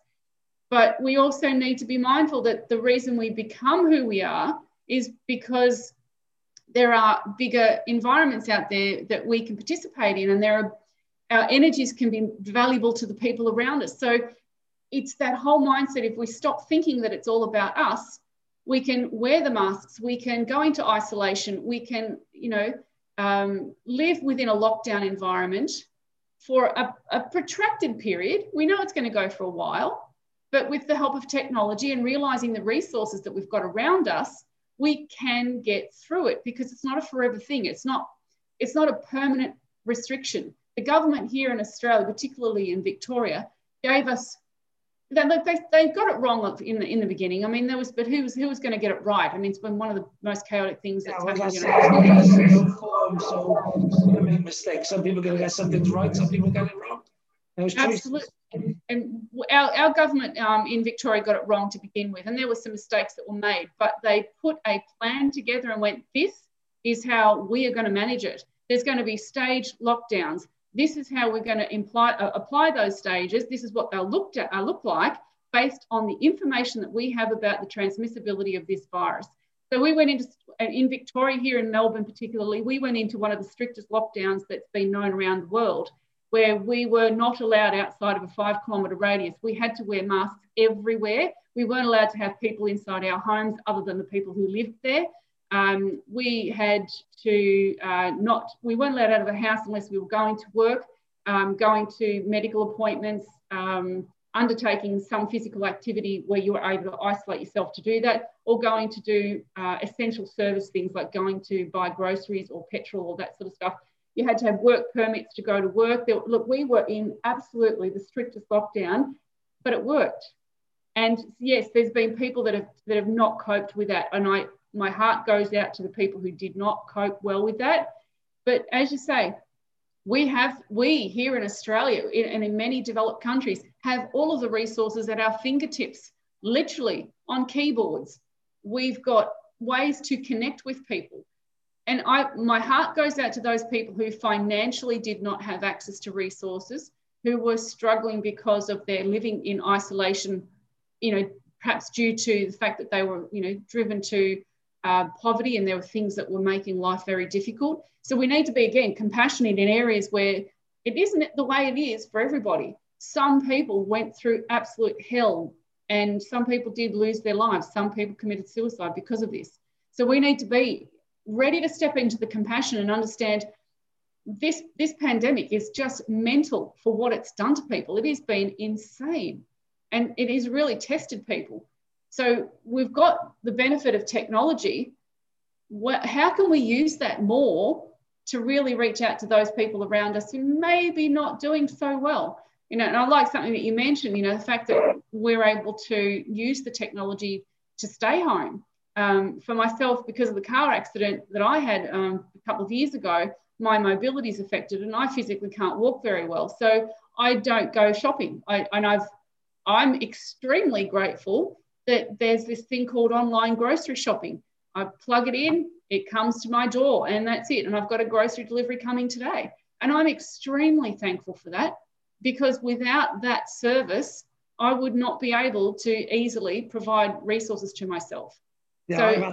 But we also need to be mindful that the reason we become who we are is because there are bigger environments out there that we can participate in, and there are, our energies can be valuable to the people around us. So it's that whole mindset. If we stop thinking that it's all about us, we can wear the masks, we can go into isolation, we can, you know, um, live within a lockdown environment for a, a protracted period. We know it's going to go for a while, but with the help of technology and realizing the resources that we've got around us, we can get through it, because it's not a forever thing. It's not, it's not a permanent restriction. The government here in Australia, particularly in Victoria, gave us, they, they, they got it wrong in the, in the beginning. I mean, there was, but who was, who was going to get it right? I mean, it's been one of the most chaotic things that's yeah, well, happened. that's, you know, form, so you're going to make mistakes. Some people are going to get some things right, some people get it wrong. Those Absolutely. And our, our government um, in Victoria got it wrong to begin with, and there were some mistakes that were made, but they put a plan together and went, this is how we are going to manage it. There's going to be staged lockdowns. This is how we're going to imply, uh, apply those stages. This is what they'll look, to, uh, look like based on the information that we have about the transmissibility of this virus. So we went into, in Victoria here in Melbourne particularly, we went into one of the strictest lockdowns that's been known around the world, where we were not allowed outside of a five kilometre radius. We had to wear masks everywhere. We weren't allowed to have people inside our homes other than the people who lived there. Um, we had to uh, not, we weren't allowed out of the house unless we were going to work, um, going to medical appointments, um, undertaking some physical activity where you were able to isolate yourself to do that, or going to do uh, essential service things like going to buy groceries or petrol or that sort of stuff. You had to have work permits to go to work. There, look, we were in absolutely the strictest lockdown, but it worked. And yes, there's been people that have that have not coped with that. And I, my heart goes out to the people who did not cope well with that. But as you say, we have, we here in Australia in, and in many developed countries have all of the resources at our fingertips, literally on keyboards. We've got ways to connect with people. And I, my heart goes out to those people who financially did not have access to resources, who were struggling because of their living in isolation, you know, perhaps due to the fact that they were, you know, driven to uh, poverty, and there were things that were making life very difficult. So we need to be, again, compassionate in areas where it isn't the way it is for everybody. Some people went through absolute hell, and some people did lose their lives. Some people committed suicide because of this. So we need to be ready to step into the compassion and understand this, this pandemic is just mental for what it's done to people. It has been insane, and it has really tested people. So we've got the benefit of technology. What, how can we use that more to really reach out to those people around us who may be not doing so well? You know, and I like something that you mentioned, you know, the fact that we're able to use the technology to stay home. Um, for myself, because of the car accident that I had um, a couple of years ago, my mobility is affected and I physically can't walk very well. So I don't go shopping. I, and I've, I'm extremely grateful that there's this thing called online grocery shopping. I plug it in, it comes to my door, and that's it. And I've got a grocery delivery coming today. And I'm extremely thankful for that, because without that service, I would not be able to easily provide resources to myself. Yeah, so, I've had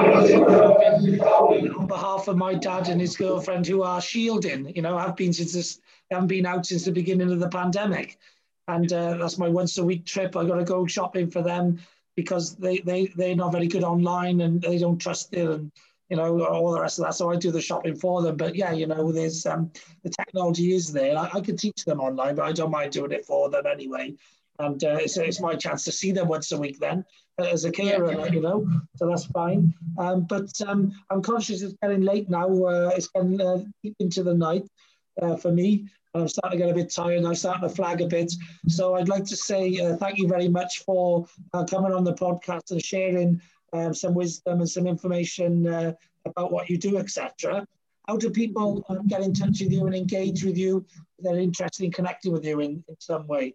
to, on behalf of my dad and his girlfriend who are shielding, you know, I've been since this, I haven't been out since the beginning of the pandemic. And uh, that's my once a week trip. I got to go shopping for them because they, they, they're not very good online and they don't trust it and, you know, all the rest of that. So I do the shopping for them. But yeah, you know, there's um, the technology is there. I, I could teach them online, but I don't mind doing it for them anyway. And uh, it's, it's my chance to see them once a week then uh, as a carer, yeah. You know, so that's fine. Um, but um, I'm conscious it's getting late now. Uh, it's getting uh, deep into the night uh, for me. I'm starting to get a bit tired. I'm starting to flag a bit. So I'd like to say uh, thank you very much for uh, coming on the podcast and sharing um, some wisdom and some information uh, about what you do, et cetera. How do people um, get in touch with you and engage with you if they're interested in connecting with you in, in some way?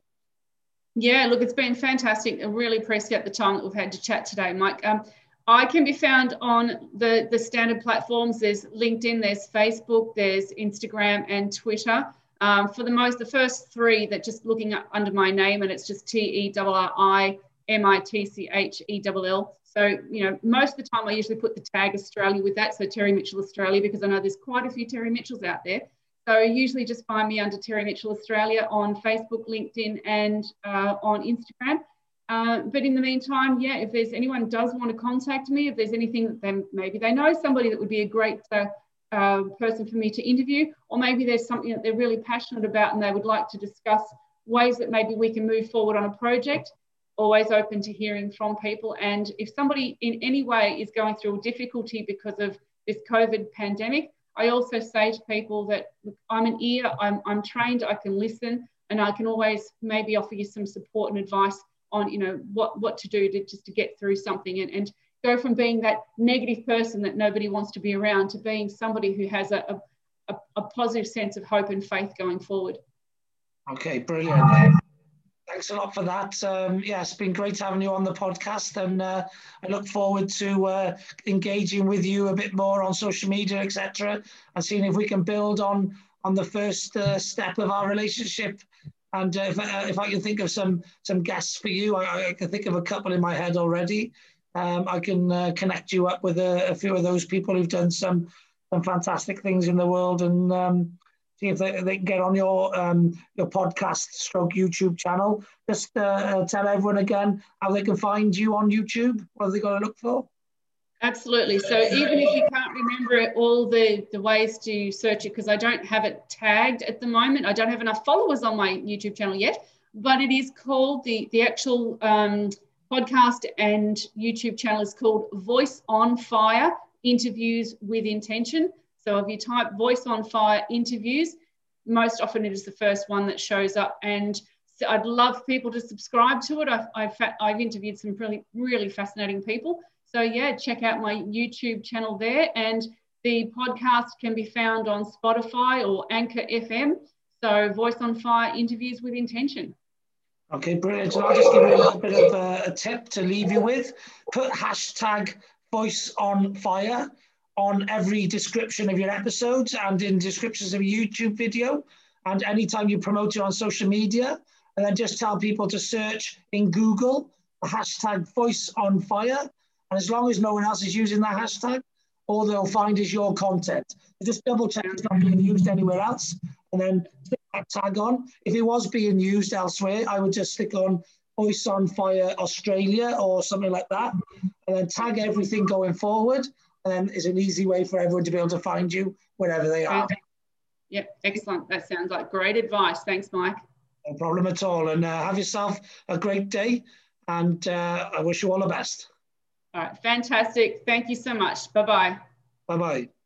Yeah, look, it's been fantastic. I really appreciate the time that we've had to chat today, Mike. Um, I can be found on the, the standard platforms. There's LinkedIn, there's Facebook, there's Instagram and Twitter. Um, for the most, the first three that just looking up under my name, and it's just T E R R I M I T C H E L L. So, you know, most of the time I usually put the tag Australia with that. So Terry Mitchell Australia, because I know there's quite a few Terry Mitchells out there. So usually just find me under Terry Mitchell Australia on Facebook, LinkedIn, and uh, on Instagram. Uh, but in the meantime, yeah, if there's anyone does want to contact me, if there's anything that they, maybe they know somebody that would be a great uh, uh, person for me to interview, or maybe there's something that they're really passionate about and they would like to discuss ways that maybe we can move forward on a project, always open to hearing from people. And if somebody in any way is going through a difficulty because of this COVID pandemic, I also say to people that, look, I'm an ear, I'm, I'm trained, I can listen, and I can always maybe offer you some support and advice on, you know, what, what to do to just to get through something and, and go from being that negative person that nobody wants to be around to being somebody who has a, a, a positive sense of hope and faith going forward. Okay, brilliant. Thanks a lot for that. Um, yeah, it's been great having you on the podcast, and uh, I look forward to uh, engaging with you a bit more on social media, et cetera, and seeing if we can build on on the first uh, step of our relationship. And uh, if, uh, if I can think of some some guests for you, I, I can think of a couple in my head already. Um, I can uh, connect you up with a, a few of those people who've done some some fantastic things in the world, and um, see if they, they can get on your um, your podcast stroke YouTube channel. Just uh, tell everyone again how they can find you on YouTube. What are they going to look for? Absolutely. So even if you can't remember all the, the ways to search it, because I don't have it tagged at the moment, I don't have enough followers on my YouTube channel yet, but it is called, the, the actual um, podcast and YouTube channel is called Voice on Fire, Interviews with Intention. So if you type Voice on Fire Interviews, most often it is the first one that shows up. And so I'd love people to subscribe to it. I've, I've, I've interviewed some really, really fascinating people. So yeah, check out my YouTube channel there. And the podcast can be found on Spotify or Anchor F M. So Voice on Fire, Interviews with Intention. Okay, brilliant. So I'll just give you a little bit of a, a tip to leave you with. Put hashtag Voice on Fire on every description of your episodes and in descriptions of your YouTube video. And anytime you promote it on social media, and then just tell people to search in Google the hashtag Voice on Fire. And as long as no one else is using that hashtag, all they'll find is your content. Just double check it's not being used anywhere else, and then stick that tag on. If it was being used elsewhere, I would just stick on Voice on Fire Australia or something like that, and then tag everything going forward. And then it's an easy way for everyone to be able to find you wherever they are. Yep, excellent. That sounds like great advice. Thanks, Mike. No problem at all. And uh, have yourself a great day, and uh, I wish you all the best. All right, fantastic. Thank you so much. Bye-bye. Bye-bye.